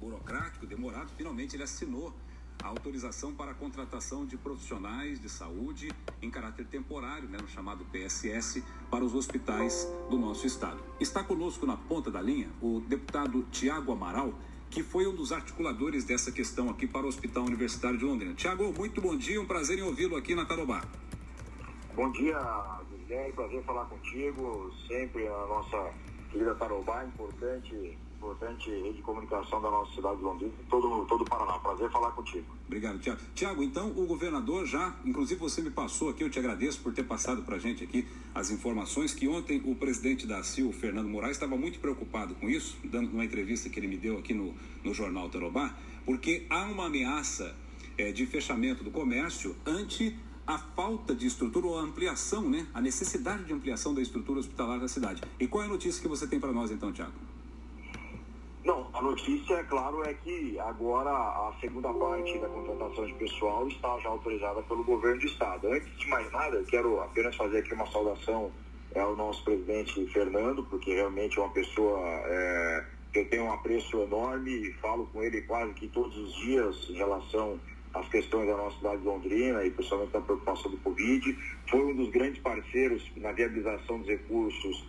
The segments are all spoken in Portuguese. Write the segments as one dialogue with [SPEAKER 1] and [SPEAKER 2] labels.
[SPEAKER 1] burocrático, demorado, finalmente ele assinou a autorização para a contratação de profissionais de saúde em caráter temporário, no chamado PSS, para os hospitais do nosso estado. Está conosco na ponta da linha o deputado Tiago Amaral, que foi um dos articuladores dessa questão aqui para o Hospital Universitário de Londrina. Tiago, muito bom dia, um prazer em ouvi-lo aqui na Tarobá.
[SPEAKER 2] Bom dia, Guilherme, prazer falar contigo, sempre a nossa querida Tarobá, importante rede de comunicação da nossa cidade de Londrina, todo o Paraná. Prazer falar contigo.
[SPEAKER 1] Obrigado, Tiago. Tiago, então o governador já, inclusive você me passou aqui, eu te agradeço por ter passado para a gente aqui as informações, que ontem o presidente da CIL, Fernando Moraes, estava muito preocupado com isso, dando uma entrevista que ele me deu aqui no jornal Tarobá, porque há uma ameaça de fechamento do comércio ante a falta de estrutura ou a ampliação, a necessidade de ampliação da estrutura hospitalar da cidade. E qual é a notícia que você tem para nós então, Tiago?
[SPEAKER 2] Não, a notícia, claro, é que agora a segunda parte da contratação de pessoal está já autorizada pelo governo do estado. Antes de mais nada, eu quero apenas fazer aqui uma saudação ao nosso presidente Fernando, porque realmente é uma pessoa que eu tenho um apreço enorme e falo com ele quase que todos os dias em relação às questões da nossa cidade de Londrina e principalmente da preocupação do Covid. Foi um dos grandes parceiros na viabilização dos recursos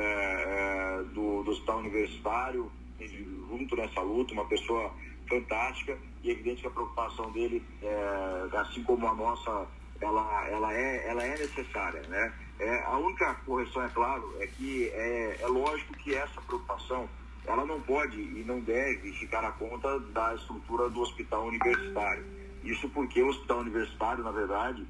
[SPEAKER 2] do Hospital Universitário, junto nessa luta, uma pessoa fantástica, e é evidente que a preocupação dele, assim como a nossa, ela é necessária, a única correção, é claro, é que é lógico que essa preocupação, ela não pode e não deve ficar à conta da estrutura do hospital universitário. Isso porque o hospital universitário, na verdade,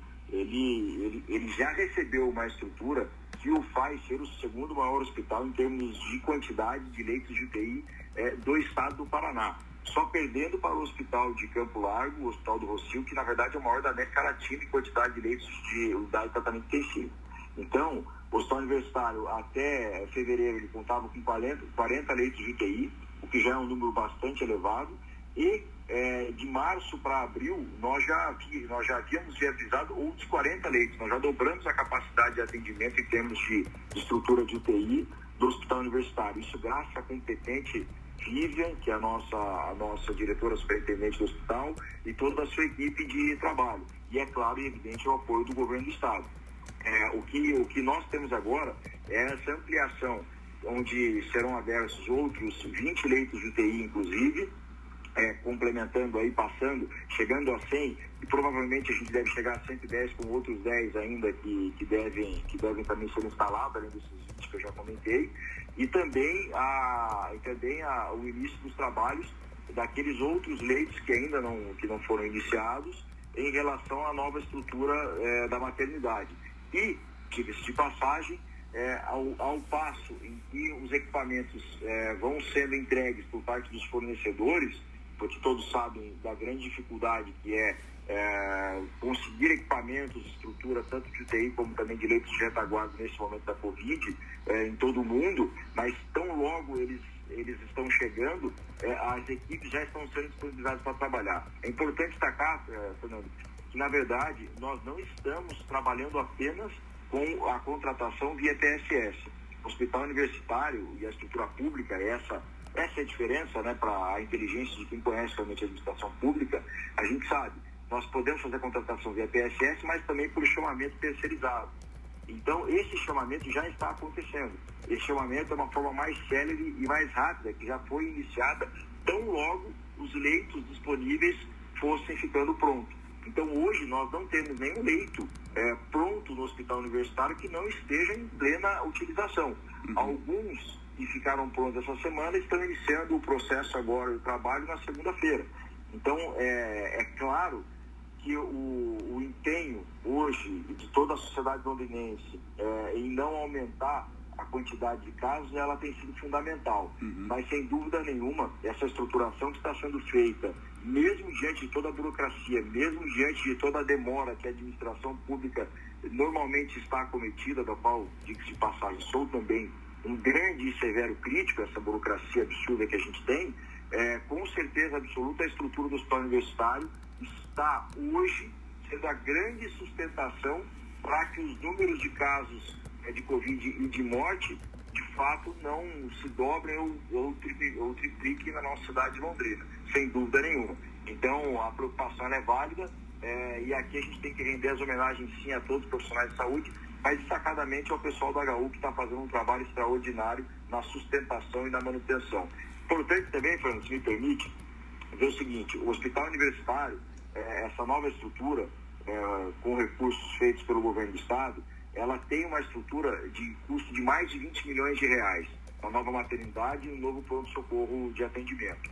[SPEAKER 2] ele já recebeu uma estrutura que o faz ser o segundo maior hospital em termos de quantidade de leitos de UTI do estado do Paraná. Só perdendo para o hospital de Campo Largo, o hospital do Rossio, que na verdade é o maior da América Latina em quantidade de leitos de unidade de tratamento intensivo. Então, o hospital universitário até fevereiro ele contava com 40 leitos de UTI, o que já é um número bastante elevado, e de março para abril nós já havíamos viabilizado outros 40 leitos. Nós já dobramos a capacidade de atendimento em termos de estrutura de UTI do hospital universitário. Isso graças à competente Vivian, que é a nossa diretora superintendente do hospital, e toda a sua equipe de trabalho. E é claro e evidente o apoio do governo do estado. O que nós temos agora é essa ampliação, onde serão abertos outros 20 leitos de UTI, inclusive, complementando aí, chegando a 100, e provavelmente a gente deve chegar a 110 com outros 10 ainda que devem também ser instalados, além desses 20 que eu já comentei, e também o início dos trabalhos daqueles outros leitos que ainda não foram iniciados em relação à nova estrutura da maternidade. E, diga-se de passagem, ao passo em que os equipamentos vão sendo entregues por parte dos fornecedores, porque todos sabem da grande dificuldade que é conseguir equipamentos, estrutura, tanto de UTI como também de leitos de retaguarda nesse momento da Covid, em todo o mundo, mas tão logo eles estão chegando, as equipes já estão sendo disponibilizadas para trabalhar. É importante destacar, Fernando, que na verdade nós não estamos trabalhando apenas com a contratação via PSS. O hospital universitário e a estrutura pública, essa é a diferença, para a inteligência de quem conhece realmente a administração pública. A gente sabe, nós podemos fazer a contratação via PSS, mas também por chamamento terceirizado. Então, esse chamamento já está acontecendo. Esse chamamento é uma forma mais célere e mais rápida, que já foi iniciada tão logo os leitos disponíveis fossem ficando prontos. Então, hoje, nós não temos nenhum leito pronto no hospital universitário que não esteja em plena utilização. Alguns que ficaram prontos essa semana estão iniciando o processo agora de trabalho na segunda-feira. Então, é claro que o empenho hoje de toda a sociedade londrinense em não aumentar a quantidade de casos, ela tem sido fundamental. Mas, sem dúvida nenhuma, essa estruturação que está sendo feita, mesmo diante de toda a burocracia, mesmo diante de toda a demora que a administração pública normalmente está acometida, da qual, diga-se de passagem, sou também um grande e severo crítico a essa burocracia absurda que a gente tem, com certeza absoluta a estrutura do hospital universitário está hoje sendo a grande sustentação para que os números de casos de Covid e de morte, de fato não se dobrem ou tripliquem na nossa cidade de Londrina, sem dúvida nenhuma. Então, a preocupação é válida, e aqui a gente tem que render as homenagens, sim, a todos os profissionais de saúde, mas destacadamente ao pessoal da HU, que está fazendo um trabalho extraordinário na sustentação e na manutenção. Importante também, Fernando, se me permite, ver o seguinte: o Hospital Universitário, essa nova estrutura, com recursos feitos pelo governo do Estado, ela tem uma estrutura de custo de mais de 20 milhões de reais, uma nova maternidade e um novo pronto-socorro de atendimento.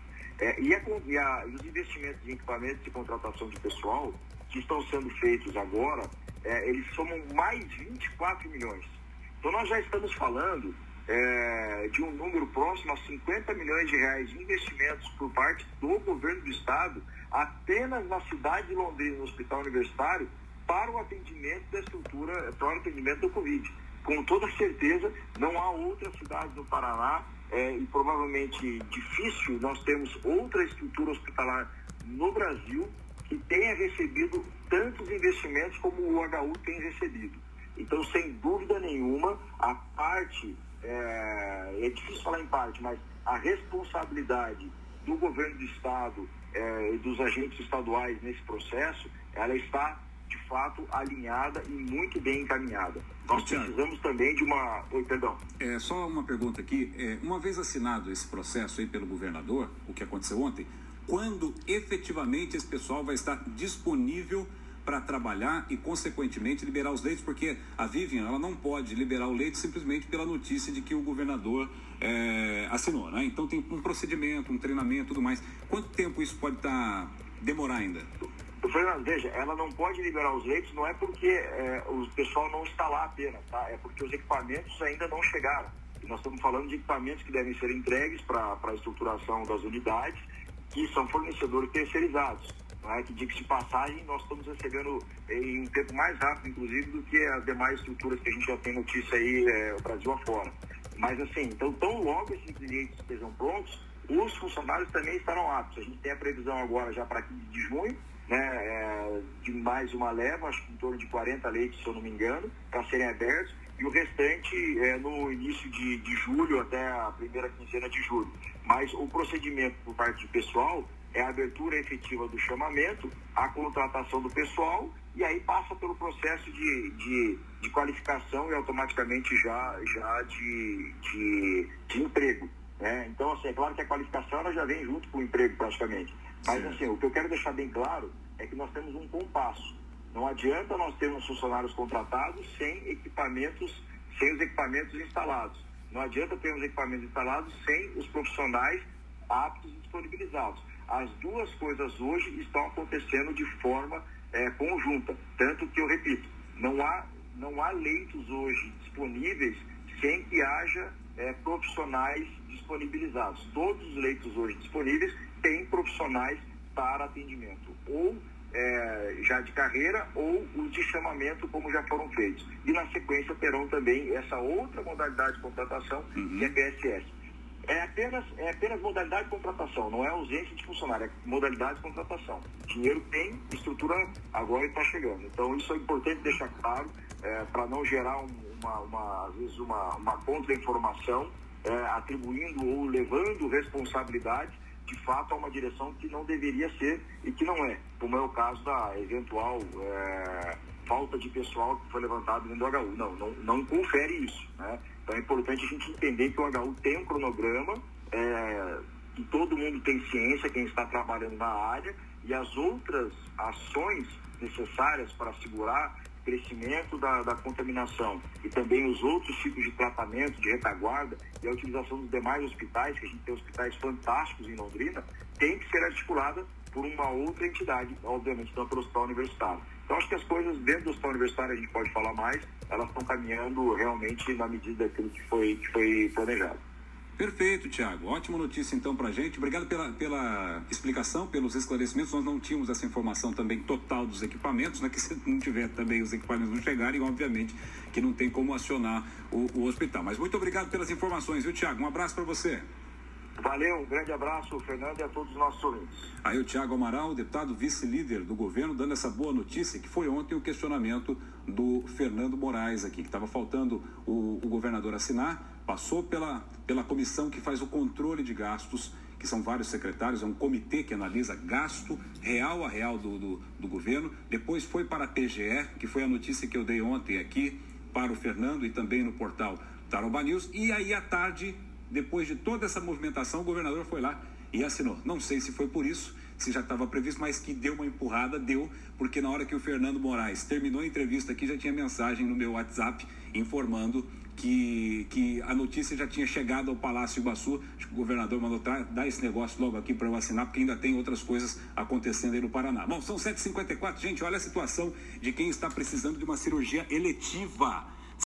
[SPEAKER 2] E os investimentos em equipamentos e contratação de pessoal que estão sendo feitos agora, eles somam mais 24 milhões. Então nós já estamos falando de um número próximo a 50 milhões de reais de investimentos por parte do governo do Estado, apenas na cidade de Londrina, no Hospital Universitário, para o atendimento da estrutura, para o atendimento do Covid. Com toda certeza, não há outra cidade do Paraná, e provavelmente difícil nós temos outra estrutura hospitalar no Brasil que tenha recebido tantos investimentos como o HU tem recebido. Então, sem dúvida nenhuma, a parte, é difícil falar em parte, mas a responsabilidade do governo do Estado e dos agentes estaduais nesse processo, ela está, de fato, alinhada e muito bem encaminhada. Nós precisamos também de uma... Oi, perdão.
[SPEAKER 1] Só uma pergunta aqui. Uma vez assinado esse processo aí pelo governador, o que aconteceu ontem, quando efetivamente esse pessoal vai estar disponível para trabalhar e, consequentemente, liberar os leitos? Porque a Vivian, ela não pode liberar o leito simplesmente pela notícia de que o governador assinou, né? Então tem um procedimento, um treinamento e tudo mais. Quanto tempo isso pode demorar ainda?
[SPEAKER 2] Fernando, veja, ela não pode liberar os leitos, não é porque o pessoal não está lá apenas, tá? É porque os equipamentos ainda não chegaram. E nós estamos falando de equipamentos que devem ser entregues para a estruturação das unidades, que são fornecedores terceirizados. Que, diga-se de passagem, nós estamos recebendo em um tempo mais rápido, inclusive, do que as demais estruturas que a gente já tem notícia aí, o Brasil afora. Mas, assim, então, tão logo esses clientes estejam prontos, os funcionários também estarão aptos. A gente tem a previsão agora, já para 15 de junho, de mais uma leva, acho que em torno de 40 leitos, se eu não me engano, para serem abertos, e o restante no início de julho, até a primeira quinzena de julho. Mas o procedimento por parte do pessoal é a abertura efetiva do chamamento, a contratação do pessoal, e aí passa pelo processo de qualificação e automaticamente já de emprego. Então, assim, é claro que a qualificação ela já vem junto com o emprego praticamente. Mas, assim, o que eu quero deixar bem claro é que nós temos um compasso. Não adianta nós termos funcionários contratados sem os equipamentos instalados. Não adianta termos equipamentos instalados sem os profissionais aptos e disponibilizados. As duas coisas hoje estão acontecendo de forma conjunta. Tanto que, eu repito, não há leitos hoje disponíveis sem que haja profissionais disponibilizados. Todos os leitos hoje disponíveis têm profissionais para atendimento, ou já de carreira, ou os de chamamento, como já foram feitos. E, na sequência, terão também essa outra modalidade de contratação, que é PSS. É apenas modalidade de contratação, não é ausência de funcionário, é modalidade de contratação. Dinheiro tem, estrutura agora está chegando. Então, isso é importante deixar claro, para não gerar às vezes uma contra-informação, atribuindo ou levando responsabilidade, de fato, a uma direção que não deveria ser e que não é, como é o caso da eventual falta de pessoal que foi levantado dentro do HU. Não confere isso, né? Então é importante a gente entender que o HU tem um cronograma, que todo mundo tem ciência, quem está trabalhando na área, e as outras ações necessárias para assegurar o crescimento da contaminação e também os outros tipos de tratamento, de retaguarda e a utilização dos demais hospitais, que a gente tem hospitais fantásticos em Londrina, tem que ser articulada por uma outra entidade, obviamente não pelo Hospital Universitário. Então, acho que as coisas dentro do Hospital Universitário, a gente pode falar mais, elas estão caminhando realmente na medida daquilo que foi planejado.
[SPEAKER 1] Perfeito, Thiago. Ótima notícia, então, para a gente. Obrigado pela explicação, pelos esclarecimentos. Nós não tínhamos essa informação também total dos equipamentos, né? Que se não tiver também os equipamentos não chegarem, obviamente que não tem como acionar o hospital. Mas muito obrigado pelas informações, viu, Thiago? Um abraço para você.
[SPEAKER 2] Valeu, um grande abraço, Fernando, e a todos os nossos ouvintes.
[SPEAKER 1] Aí o Thiago Amaral, deputado vice-líder do governo, dando essa boa notícia, que foi ontem o questionamento do Fernando Moraes aqui, que estava faltando o governador assinar passou pela comissão que faz o controle de gastos, que são vários secretários, é um comitê que analisa gasto real a real do governo. Depois foi para a PGE, que foi a notícia que eu dei ontem aqui para o Fernando e também no portal Tarobá News. E aí à tarde, depois de toda essa movimentação, o governador foi lá e assinou. Não sei se foi por isso, se já estava previsto, mas que deu uma empurrada, deu, porque na hora que o Fernando Moraes terminou a entrevista aqui, já tinha mensagem no meu WhatsApp informando que a notícia já tinha chegado ao Palácio Iguaçu. Acho que o governador mandou dar esse negócio logo aqui para eu assinar, porque ainda tem outras coisas acontecendo aí no Paraná. Bom, são 7h54, gente, olha a situação de quem está precisando de uma cirurgia eletiva.